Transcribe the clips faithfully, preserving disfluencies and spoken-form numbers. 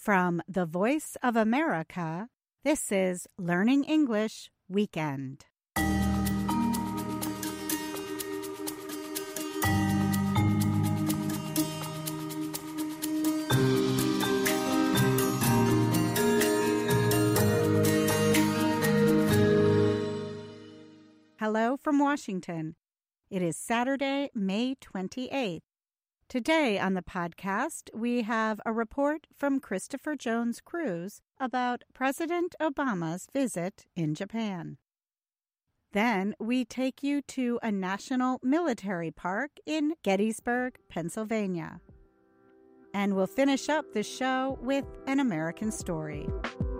From the Voice of America, this is Learning English Weekend. Hello from Washington. It is Saturday, May twenty-eighth. Today on the podcast, we have a report from Christopher Jones Cruz about President Obama's visit in Japan. Then we take you to a national military park in Gettysburg, Pennsylvania. And we'll finish up the show with an American story.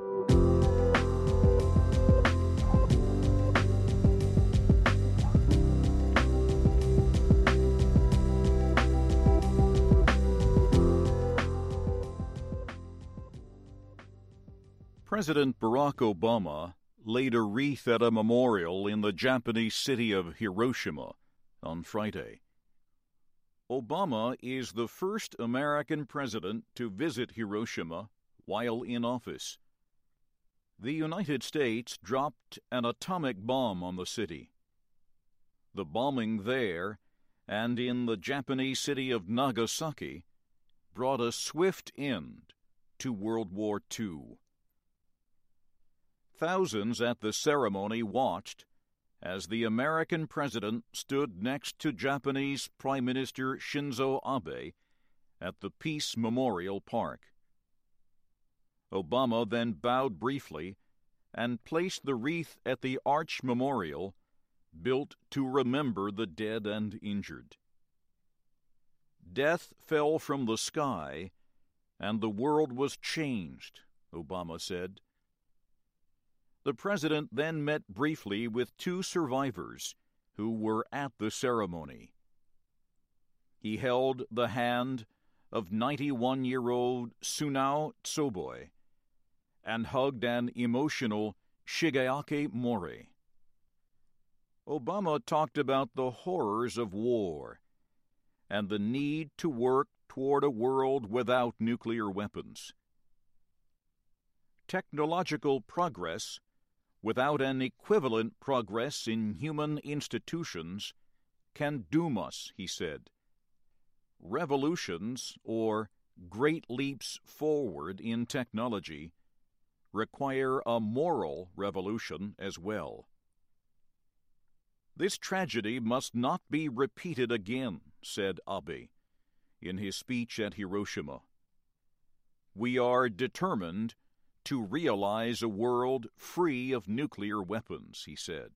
President Barack Obama laid a wreath at a memorial in the Japanese city of Hiroshima on Friday. Obama is the first American president to visit Hiroshima while in office. The United States dropped an atomic bomb on the city. The bombing there and in the Japanese city of Nagasaki brought a swift end to World War Two. Thousands at the ceremony watched as the American president stood next to Japanese Prime Minister Shinzo Abe at the Peace Memorial Park. Obama then bowed briefly and placed the wreath at the Arch Memorial, built to remember the dead and injured. Death fell from the sky, and the world was changed, Obama said. The president then met briefly with two survivors who were at the ceremony. He held the hand of ninety-one-year-old Sunao Tsoboi and hugged an emotional Shigeaki Mori. Obama talked about the horrors of war and the need to work toward a world without nuclear weapons. Technological progress without an equivalent progress in human institutions can doom us, he said. Revolutions, or great leaps forward in technology, require a moral revolution as well. This tragedy must not be repeated again, said Abe in his speech at Hiroshima. We are determined to realize a world free of nuclear weapons, he said.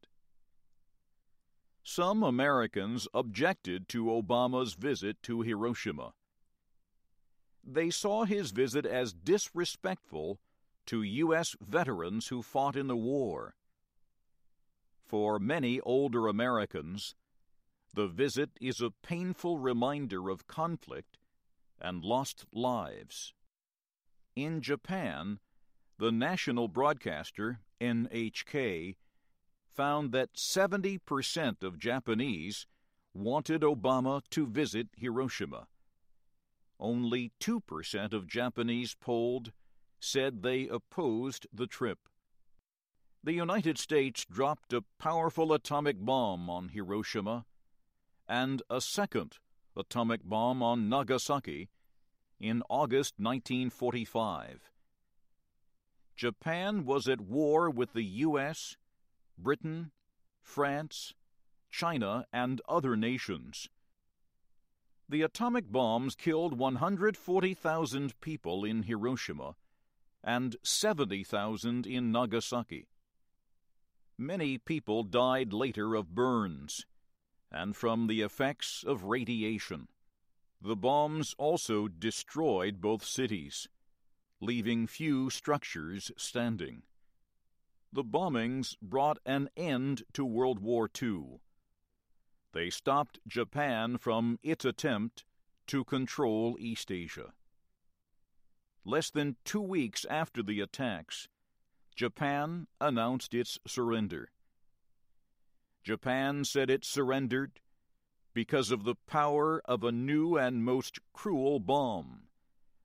Some Americans objected to Obama's visit to Hiroshima. They saw his visit as disrespectful to U S veterans who fought in the war. For many older Americans, the visit is a painful reminder of conflict and lost lives. In Japan, the national broadcaster, N H K, found that seventy percent of Japanese wanted Obama to visit Hiroshima. Only two percent of Japanese polled said they opposed the trip. The United States dropped a powerful atomic bomb on Hiroshima and a second atomic bomb on Nagasaki in August nineteen forty-five. Japan was at war with the U S, Britain, France, China, and other nations. The atomic bombs killed one hundred forty thousand people in Hiroshima and seventy thousand in Nagasaki. Many people died later of burns and from the effects of radiation. The bombs also destroyed both cities, leaving few structures standing. The bombings brought an end to World War Two. They stopped Japan from its attempt to control East Asia. Less than two weeks after the attacks, Japan announced its surrender. Japan said it surrendered because of the power of a new and most cruel bomb,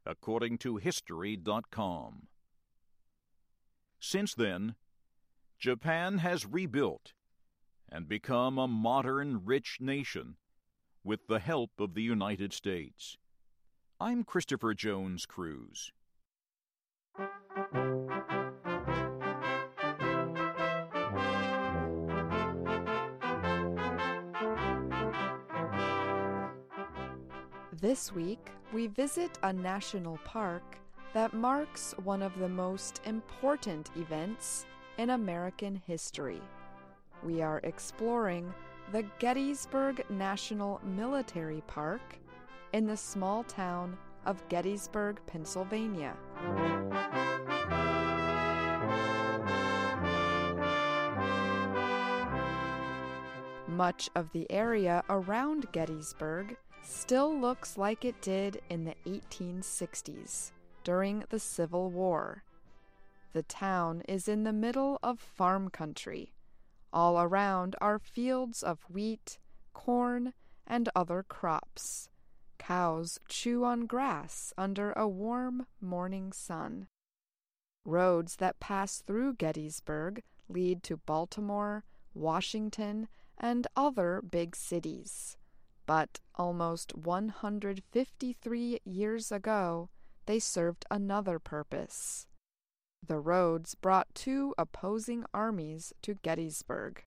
according to history dot com. Since then, Japan has rebuilt and become a modern, rich nation with the help of the United States. I'm Christopher Jones Cruz. This week, we visit a national park that marks one of the most important events in American history. We are exploring the Gettysburg National Military Park in the small town of Gettysburg, Pennsylvania. Much of the area around Gettysburg still looks like it did in the eighteen sixties, during the Civil War. The town is in the middle of farm country. All around are fields of wheat, corn, and other crops. Cows chew on grass under a warm morning sun. Roads that pass through Gettysburg lead to Baltimore, Washington, and other big cities. But almost one hundred fifty-three years ago, they served another purpose. The roads brought two opposing armies to Gettysburg.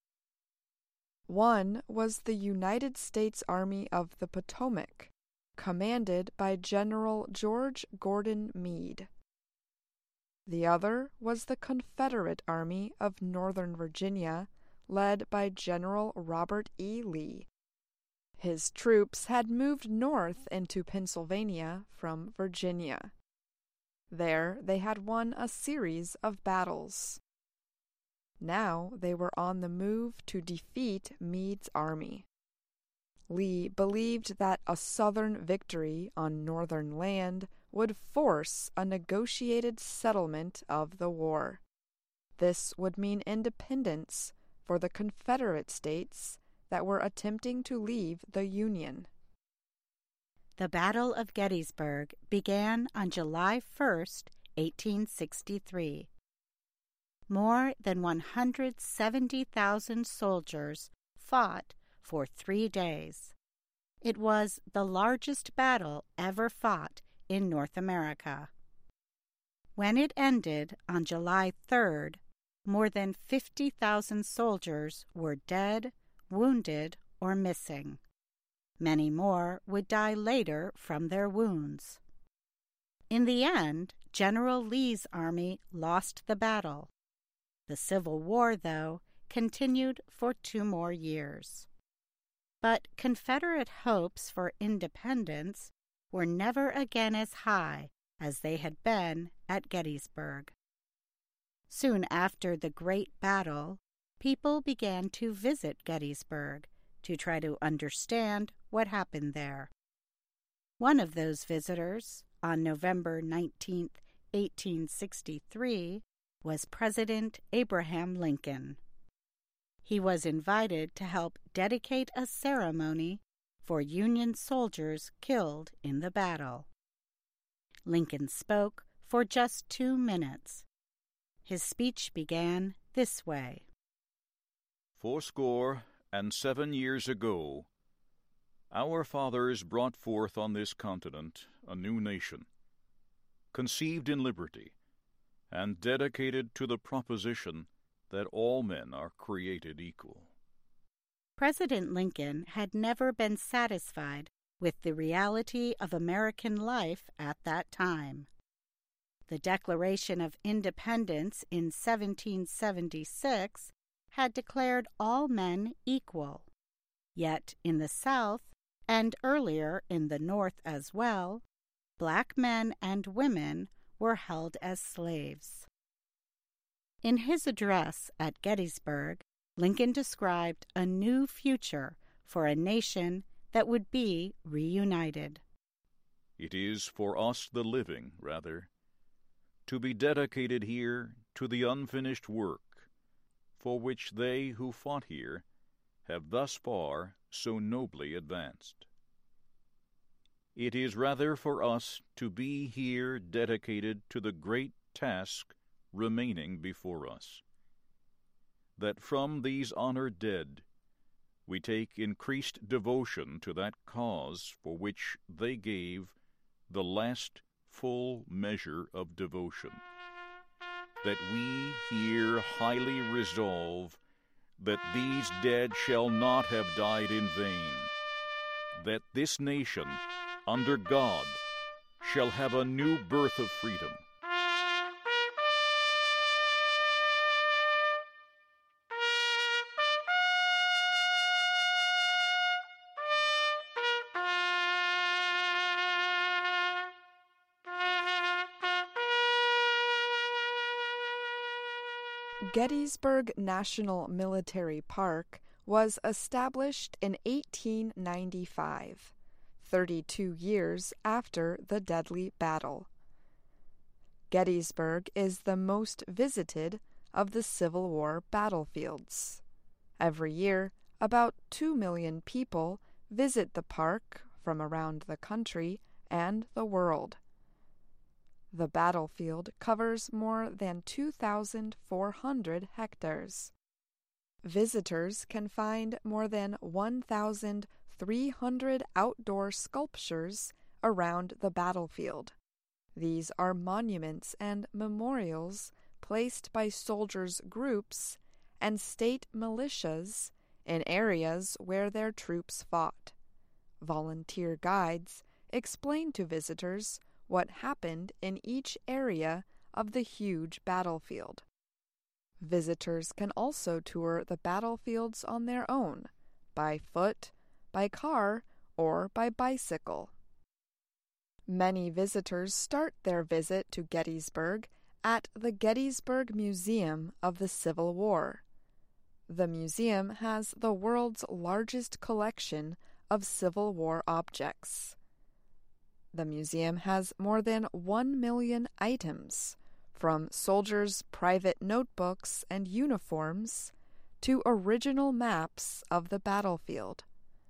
One was the United States Army of the Potomac, commanded by General George Gordon Meade. The other was the Confederate Army of Northern Virginia, led by General Robert E. Lee. His troops had moved north into Pennsylvania from Virginia. There they had won a series of battles. Now they were on the move to defeat Meade's army. Lee believed that a Southern victory on Northern land would force a negotiated settlement of the war. This would mean independence for the Confederate states that were attempting to leave the Union. The Battle of Gettysburg began on July first, eighteen sixty-three. More than one hundred seventy thousand soldiers fought for three days. It was the largest battle ever fought in North America. When it ended on July third, more than fifty thousand soldiers were dead, wounded, or missing. Many more would die later from their wounds. In the end, General Lee's army lost the battle. The Civil War, though, continued for two more years. But Confederate hopes for independence were never again as high as they had been at Gettysburg. Soon after the Great Battle, people began to visit Gettysburg to try to understand what happened there. One of those visitors, on November nineteenth, eighteen sixty-three, was President Abraham Lincoln. He was invited to help dedicate a ceremony for Union soldiers killed in the battle. Lincoln spoke for just two minutes. His speech began this way. Fourscore and seven years ago, our fathers brought forth on this continent a new nation, conceived in liberty, and dedicated to the proposition that all men are created equal. President Lincoln had never been satisfied with the reality of American life at that time. The Declaration of Independence in seventeen seventy-six had declared all men equal. Yet in the South, and earlier in the North as well, black men and women were held as slaves. In his address at Gettysburg, Lincoln described a new future for a nation that would be reunited. It is for us the living, rather, to be dedicated here to the unfinished work for which they who fought here have thus far so nobly advanced. It is rather for us to be here dedicated to the great task remaining before us, that from these honored dead we take increased devotion to that cause for which they gave the last full measure of devotion, that we here highly resolve that these dead shall not have died in vain, that this nation, under God, shall have a new birth of freedom. Gettysburg National Military Park was established in eighteen ninety-five, thirty-two years after the deadly battle. Gettysburg is the most visited of the Civil War battlefields. Every year, about two million people visit the park from around the country and the world. The battlefield covers more than two thousand four hundred hectares. Visitors can find more than one thousand three hundred outdoor sculptures around the battlefield. These are monuments and memorials placed by soldiers' groups and state militias in areas where their troops fought. Volunteer guides explain to visitors what happened in each area of the huge battlefield. Visitors can also tour the battlefields on their own, by foot, by car, or by bicycle. Many visitors start their visit to Gettysburg at the Gettysburg Museum of the Civil War. The museum has the world's largest collection of Civil War objects. The museum has more than one million items, from soldiers' private notebooks and uniforms to original maps of the battlefield.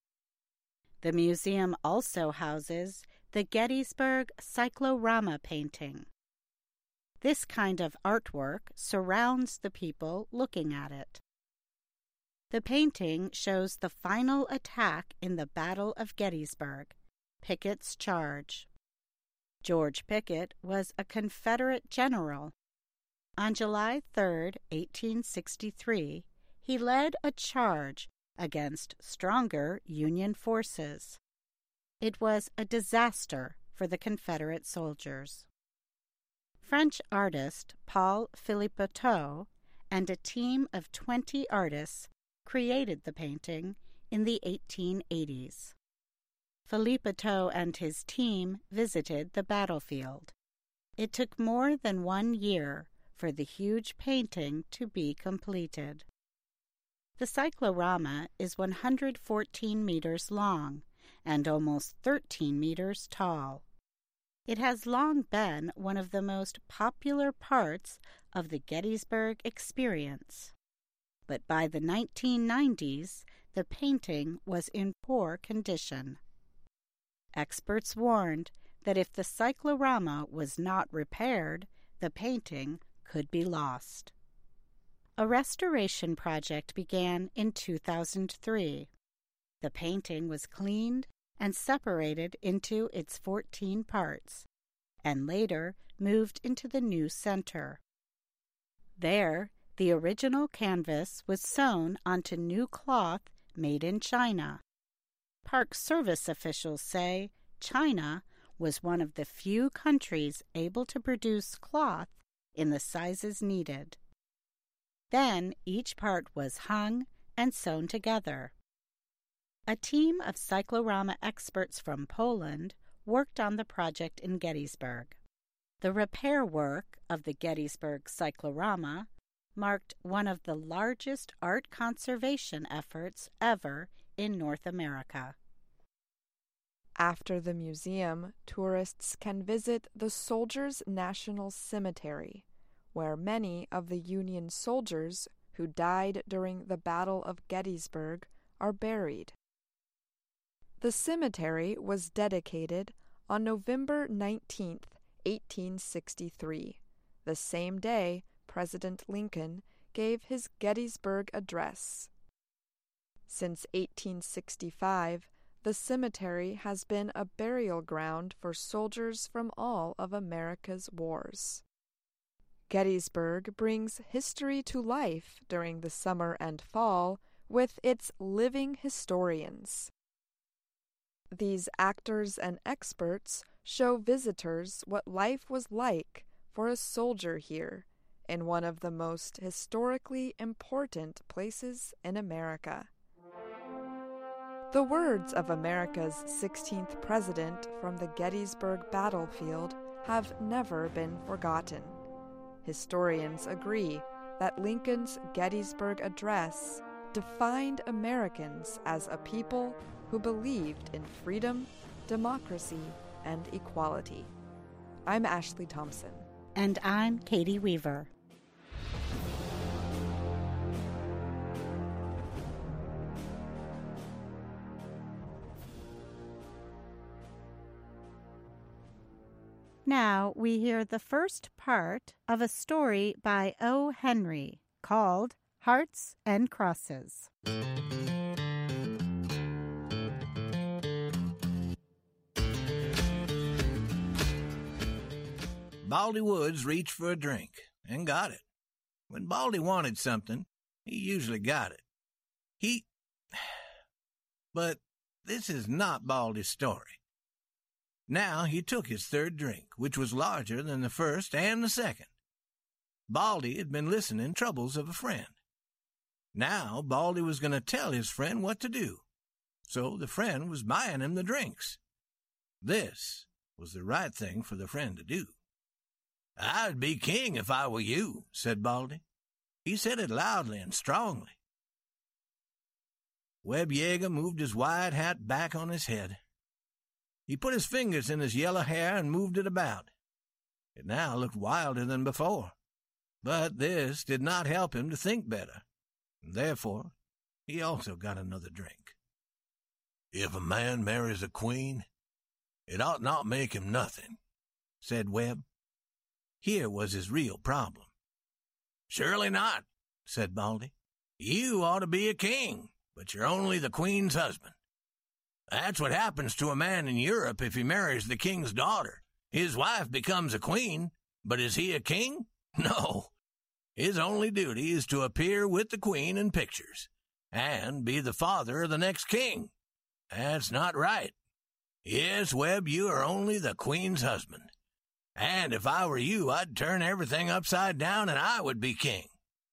The museum also houses the Gettysburg Cyclorama painting. This kind of artwork surrounds the people looking at it. The painting shows the final attack in the Battle of Gettysburg, Pickett's charge. George Pickett was a Confederate general. On July third, eighteen sixty-three, he led a charge against stronger Union forces. It was a disaster for the Confederate soldiers. French artist Paul Philippeteau and a team of twenty artists created the painting in the eighteen eighties. Philippeteau and his team visited the battlefield. It took more than one year for the huge painting to be completed. The cyclorama is one hundred fourteen meters long and almost thirteen meters tall. It has long been one of the most popular parts of the Gettysburg experience. But by the nineteen nineties, the painting was in poor condition. Experts warned that if the cyclorama was not repaired, the painting could be lost. A restoration project began in two thousand three. The painting was cleaned and separated into its fourteen parts, and later moved into the new center. There, the original canvas was sewn onto new cloth made in China. Park Service officials say China was one of the few countries able to produce cloth in the sizes needed. Then each part was hung and sewn together. A team of cyclorama experts from Poland worked on the project in Gettysburg. The repair work of the Gettysburg cyclorama marked one of the largest art conservation efforts ever in North America. After the museum, tourists can visit the Soldiers' National Cemetery, where many of the Union soldiers who died during the Battle of Gettysburg are buried. The cemetery was dedicated on November nineteenth, eighteen sixty-three, the same day President Lincoln gave his Gettysburg Address. Since eighteen sixty-five, the cemetery has been a burial ground for soldiers from all of America's wars. Gettysburg brings history to life during the summer and fall with its living historians. These actors and experts show visitors what life was like for a soldier here in one of the most historically important places in America. The words of America's sixteenth president from the Gettysburg battlefield have never been forgotten. Historians agree that Lincoln's Gettysburg Address defined Americans as a people who believed in freedom, democracy, and equality. I'm Ashley Thompson. And I'm Katie Weaver. Now we hear the first part of a story by O. Henry called Hearts and Crosses. Baldy Woods reached for a drink and got it. When Baldy wanted something, he usually got it. He... But this is not Baldy's story. Now he took his third drink, which was larger than the first and the second. Baldy had been listening troubles of a friend. Now Baldy was going to tell his friend what to do, so the friend was buying him the drinks. This was the right thing for the friend to do. "I'd be king if I were you," said Baldy. He said it loudly and strongly. Webb Yeager moved his wide hat back on his head. He put his fingers in his yellow hair and moved it about. It now looked wilder than before, but this did not help him to think better, and therefore he also got another drink. "If a man marries a queen, it ought not make him nothing," said Webb. Here was his real problem. "Surely not," said Baldy. "You ought to be a king, but you're only the queen's husband. That's what happens to a man in Europe if he marries the king's daughter. His wife becomes a queen, but is he a king? No. His only duty is to appear with the queen in pictures and be the father of the next king. That's not right. Yes, Webb, you are only the queen's husband. And if I were you, I'd turn everything upside down and I would be king."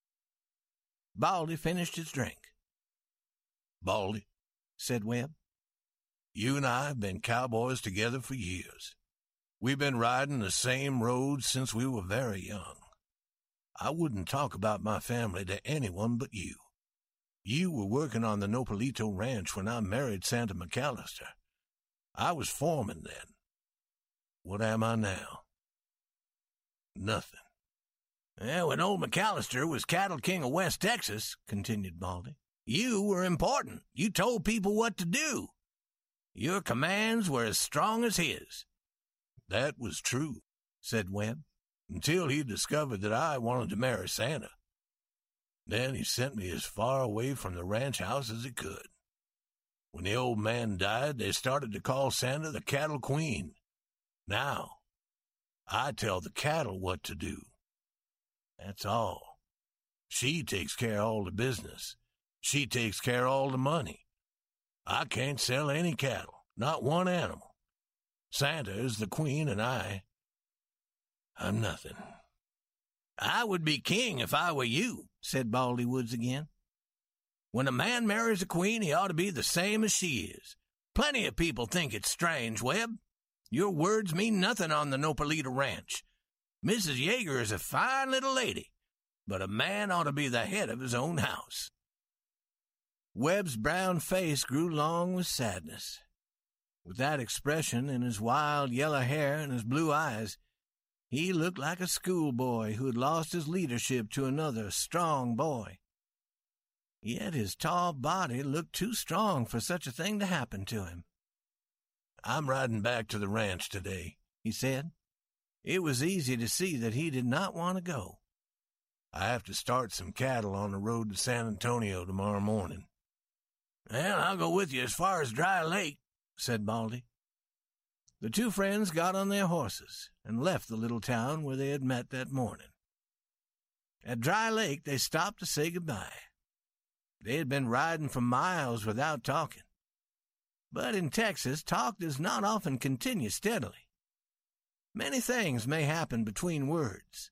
Baldy finished his drink. "Baldy," said Webb, "you and I have been cowboys together for years. We've been riding the same roads since we were very young. I wouldn't talk about my family to anyone but you. You were working on the Nopalito Ranch when I married Santa McAllister. I was foreman then. What am I now? Nothing." "Yeah, when old McAllister was cattle king of West Texas," continued Baldy, "you were important. You told people what to do. Your commands were as strong as his." "That was true," said Webb, "until he discovered that I wanted to marry Santa. Then he sent me as far away from the ranch house as he could. When the old man died, they started to call Santa the cattle queen. Now, I tell the cattle what to do. That's all. She takes care of all the business. She takes care of all the money. I can't sell any cattle, not one animal. Santa is the queen, and I, I'm nothing." "I would be king if I were you," said Baldy Woods again. "When a man marries a queen, he ought to be the same as she is. Plenty of people think it's strange, Webb. Your words mean nothing on the Nopalito Ranch. Missus Yeager is a fine little lady, but a man ought to be the head of his own house." Webb's brown face grew long with sadness. With that expression in his wild yellow hair and his blue eyes, he looked like a schoolboy who had lost his leadership to another strong boy. Yet his tall body looked too strong for such a thing to happen to him. I'm riding back to the ranch today," he said. It was easy to see that he did not want to go. "I have to start some cattle on the road to San Antonio tomorrow morning." "Well, I'll go with you as far as Dry Lake," said Baldy. The two friends got on their horses and left the little town where they had met that morning. At Dry Lake, they stopped to say goodbye. They had been riding for miles without talking. But in Texas, talk does not often continue steadily. Many things may happen between words.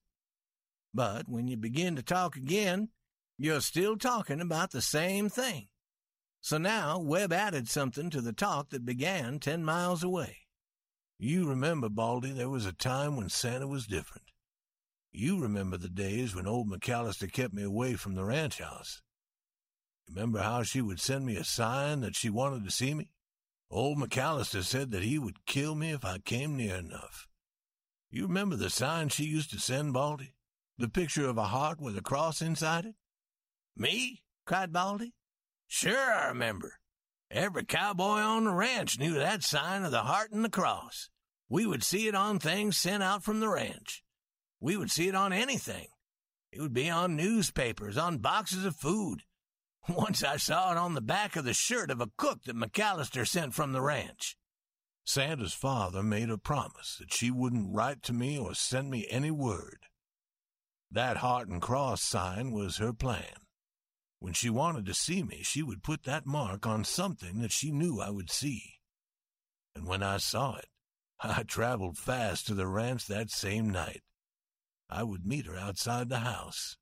But when you begin to talk again, you're still talking about the same thing. So now Webb added something to the talk that began ten miles away. "You remember, Baldy, there was a time when Santa was different. You remember the days when old McAllister kept me away from the ranch house. Remember how she would send me a sign that she wanted to see me? Old McAllister said that he would kill me if I came near enough. You remember the sign she used to send, Baldy? The picture of a heart with a cross inside it?" "Me?" cried Baldy. "Sure I remember. Every cowboy on the ranch knew that sign of the heart and the cross. We would see it on things sent out from the ranch. We would see it on anything. It would be on newspapers, on boxes of food. Once I saw it on the back of the shirt of a cook that McAllister sent from the ranch." Santa's father made a promise that she wouldn't write to me or send me any word. That heart and cross sign was her plan. When she wanted to see me, she would put that mark on something that she knew I would see. And when I saw it, I traveled fast to the ranch that same night. I would meet her outside the house.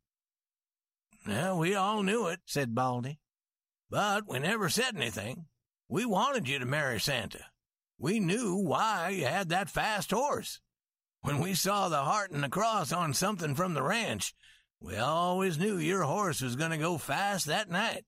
"Well, we all knew it," said Baldy. "But we never said anything. We wanted you to marry Santa. We knew why you had that fast horse. When we saw the heart and the cross on something from the ranch, we always knew your horse was going to go fast that night."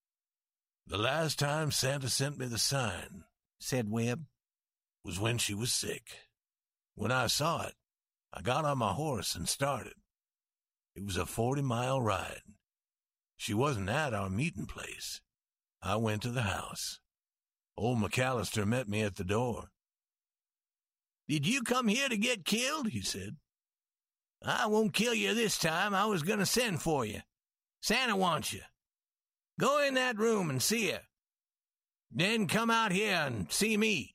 "The last time Santa sent me the sign," said Webb, "was when she was sick. When I saw it, I got on my horse and started. It was a forty-mile ride. She wasn't at our meeting place. I went to the house. Old McAllister met me at the door. "Did you come here to get killed?" he said. "I won't kill you this time. I was going to send for you. Santa wants you. Go in that room and see her. Then come out here and see me."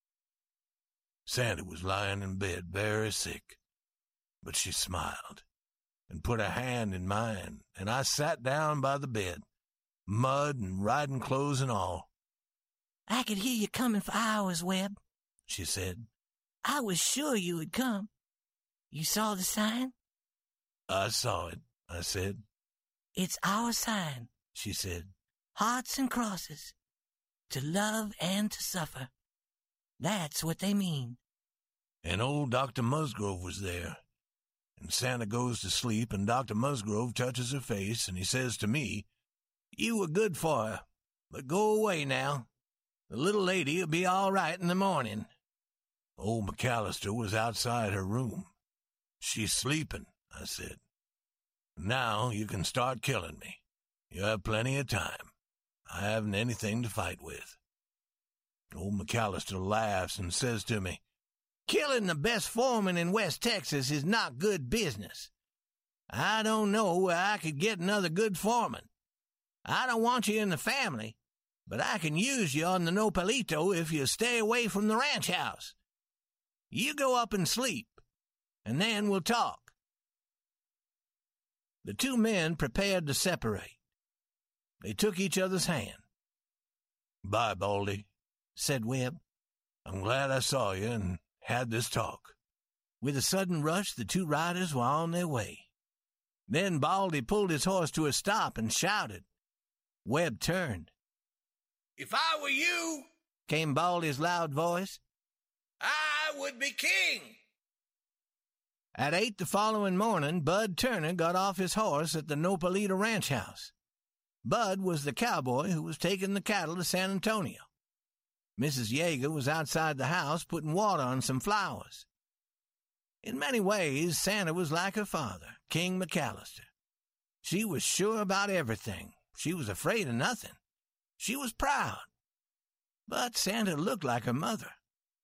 Santa was lying in bed very sick, but she smiled and put a hand in mine, and I sat down by the bed, mud and riding clothes and all. "I could hear you coming for hours, Webb," she said. "I was sure you would come. You saw the sign?" "I saw it," I said. "It's our sign," she said. "Hearts and crosses. To love and to suffer. That's what they mean." And old Doctor Musgrove was there. And Santa goes to sleep, and Doctor Musgrove touches her face, and he says to me, "You were good for her, but go away now. The little lady will be all right in the morning." Old McAllister was outside her room. "She's sleeping," I said. "Now you can start killing me. You have plenty of time. I haven't anything to fight with." Old McAllister laughs and says to me, "Killing the best foreman in West Texas is not good business. I don't know where I could get another good foreman. I don't want you in the family, but I can use you on the Nopalito if you stay away from the ranch house. You go up and sleep, and then we'll talk." The two men prepared to separate. They took each other's hand. "Bye, Baldy," said Webb. "I'm glad I saw you and had this talk." With a sudden rush, the two riders were on their way. Then Baldy pulled his horse to a stop and shouted. Webb turned. "If I were you," came Baldy's loud voice, "I would be king." At eight the following morning, Bud Turner got off his horse at the Nopalito ranch house. Bud was the cowboy who was taking the cattle to San Antonio. Missus Yeager was outside the house putting water on some flowers. In many ways, Santa was like her father, King McAllister. She was sure about everything. She was afraid of nothing. She was proud. But Santa looked like her mother,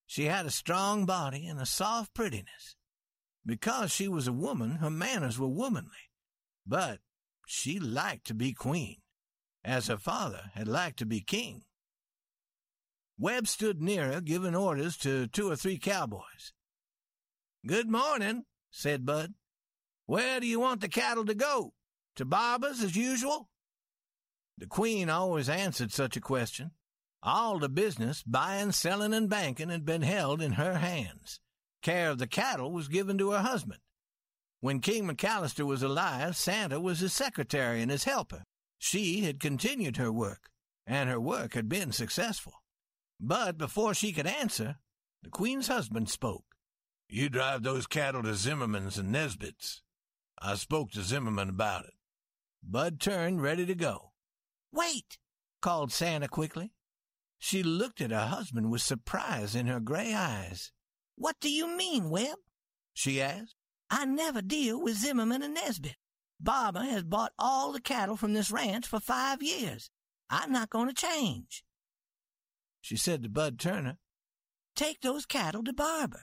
She had a strong body and a soft prettiness. Because she was a woman, her manners were womanly. But she liked to be queen, as her father had liked to be king. Webb stood near her, giving orders to two or three cowboys. "Good morning," said Bud. "Where do you want the cattle to go? To Barber's as usual?" The queen always answered such a question. All the business, buying, selling, and banking, had been held in her hands. Care of the cattle was given to her husband. When King McAllister was alive, Santa was his secretary and his helper. She had continued her work, and her work had been successful. But before she could answer, the queen's husband spoke. "You drive those cattle to Zimmerman's and Nesbitt's. I spoke to Zimmerman about it." Bud turned, ready to go. "Wait!" called Santa quickly. She looked at her husband with surprise in her gray eyes. "What do you mean, Webb?" she asked. "I never deal with Zimmerman and Nesbitt. Barber has bought all the cattle from this ranch for five years. I'm not going to change." She said to Bud Turner, "Take those cattle to Barber."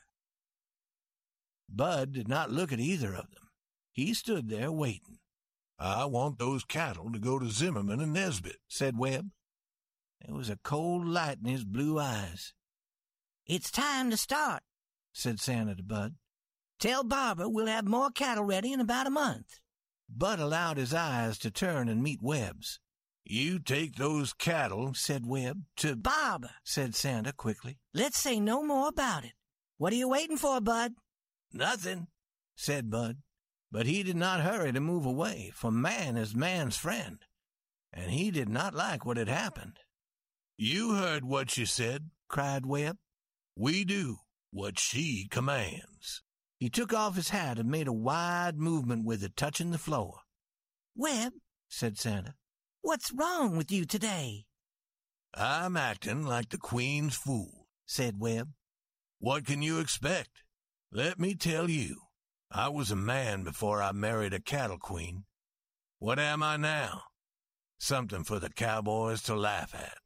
Bud did not look at either of them. He stood there waiting. "I want those cattle to go to Zimmerman and Nesbitt," said Webb. There was a cold light in his blue eyes. "It's time to start," said Santa to Bud. "Tell Barber we'll have more cattle ready in about a month." Bud allowed his eyes to turn and meet Webb's. "You take those cattle," said Webb, "to Barber," said Santa quickly. "Let's say no more about it. What are you waiting for, Bud?" "Nothing," said Bud. But he did not hurry to move away, for man is man's friend, and he did not like what had happened. "You heard what she said," cried Webb. "We do what she commands." He took off his hat and made a wide movement with it, touching the floor. "Webb," said Santa, "what's wrong with you today?" "I'm acting like the Queen's fool," said Webb. "What can you expect? Let me tell you, I was a man before I married a cattle queen. What am I now? Something for the cowboys to laugh at.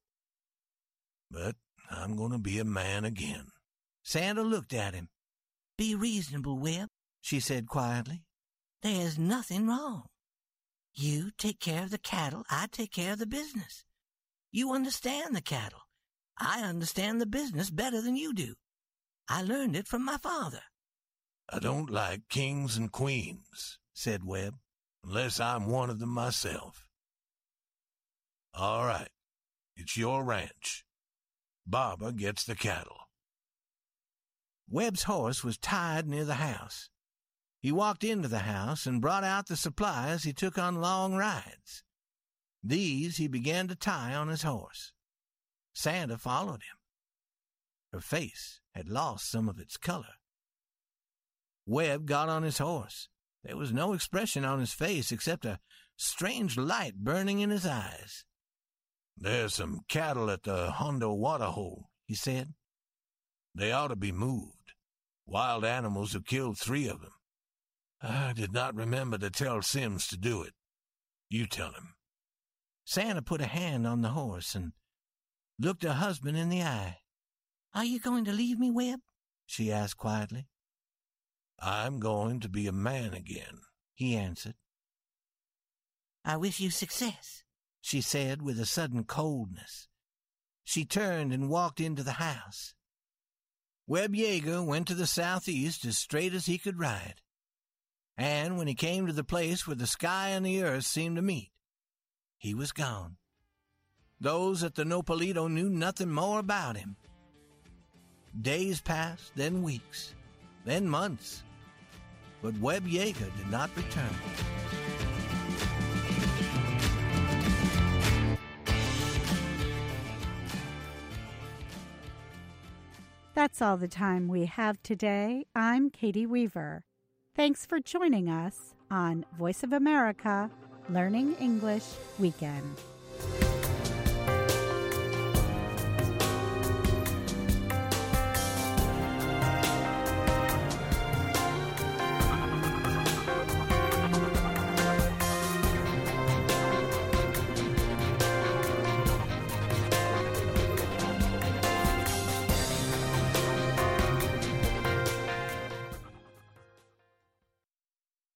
But I'm going to be a man again." Santa looked at him. "Be reasonable, Webb," she said quietly. "There's nothing wrong. You take care of the cattle, I take care of the business. You understand the cattle. I understand the business better than you do. I learned it from my father." "I don't like kings and queens," said Webb, "unless I'm one of them myself." "All right, it's your ranch. Barber gets the cattle." Webb's horse was tied near the house. He walked into the house and brought out the supplies he took on long rides. These he began to tie on his horse. Santa followed him. Her face had lost some of its color. Webb got on his horse. There was no expression on his face except a strange light burning in his eyes. "There's some cattle at the Hondo water hole," he said. "They ought to be moved. Wild animals have killed three of them. I did not remember to tell Sims to do it. You tell him." Santa put a hand on the horse and looked her husband in the eye. "Are you going to leave me, Webb?" she asked quietly. "I'm going to be a man again," he answered. "I wish you success," she said with a sudden coldness. She turned and walked into the house. Webb Yeager went to the southeast as straight as he could ride. And when he came to the place where the sky and the earth seemed to meet, he was gone. Those at the Nopalito knew nothing more about him. Days passed, then weeks, then months, but Webb Yeager did not return. That's all the time we have today. I'm Katie Weaver. Thanks for joining us on Voice of America Learning English Weekend.